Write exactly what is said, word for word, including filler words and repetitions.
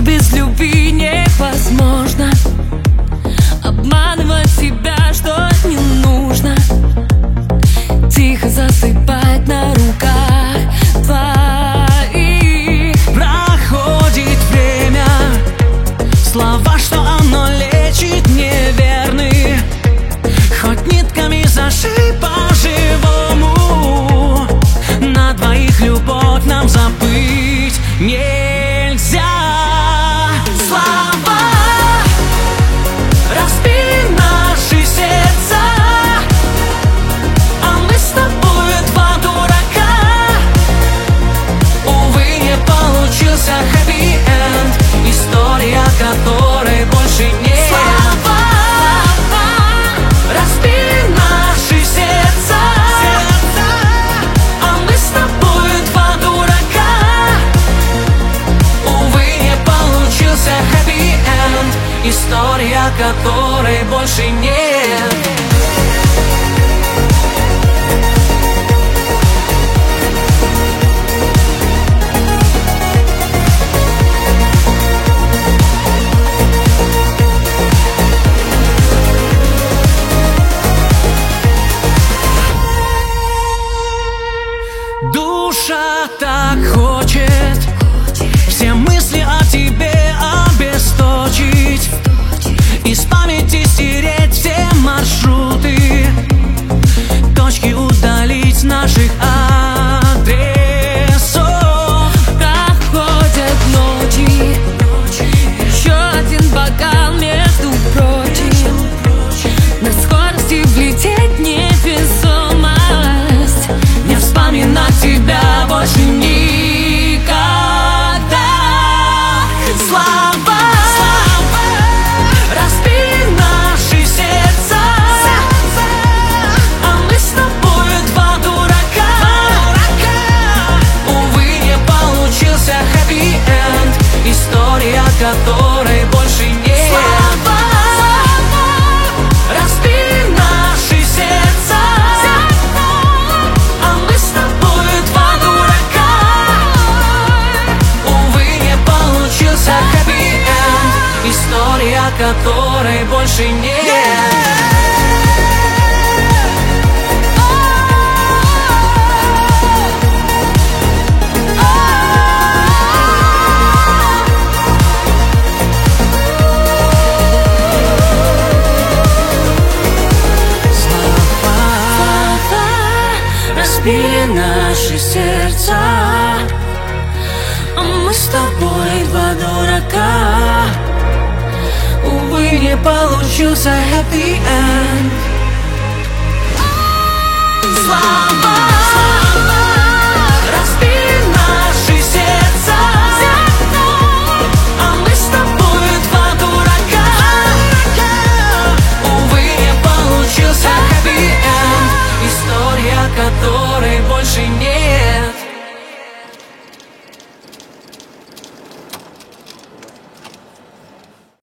без любви невозможно. Обманывать себя, что не нужно. Тихо засыпать на руках твоих. Проходит время, слова, что оно лечит, неверны. Хоть нитками зашей по-живому, на двоих любовь нам забыть нельзя. Слова разбили наши сердца, а мы с тобой два дурака. Увы, не получился хэппи-энд, история которой больше нет. История, которой больше нет. Душа так хочет все мысли о тебе обесточить, из памяти стереть все маршруты, точки удалить наших адресов. Проходят ночи, еще один бокал между прочим. На скорости влететь невесомость, не вспоминать тебя больше никогда. Слова которой больше нет. Слова разбили наши сердца, а мы с тобой два дурака. Увы, не получился хэппи-энд, история которой больше нет. разбили наши сердца, а мы с тобой два дурака. Увы, не получился хэппи-энд.